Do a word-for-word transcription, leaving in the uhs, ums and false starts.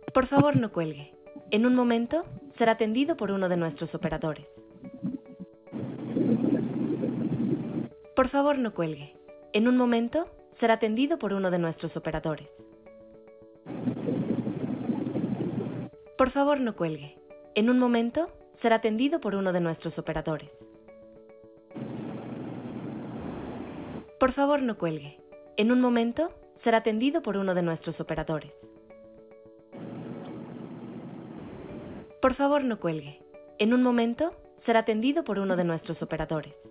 Por favor, no cuelgue. En un momento será atendido por uno de nuestros operadores. Por favor, no cuelgue. En un momento será atendido por uno de nuestros operadores. Por favor, no cuelgue. En un momento será atendido por uno de nuestros operadores. Por favor, no cuelgue. En un momento será atendido por uno de nuestros operadores. Por favor, no cuelgue. En un momento será atendido por uno de nuestros operadores.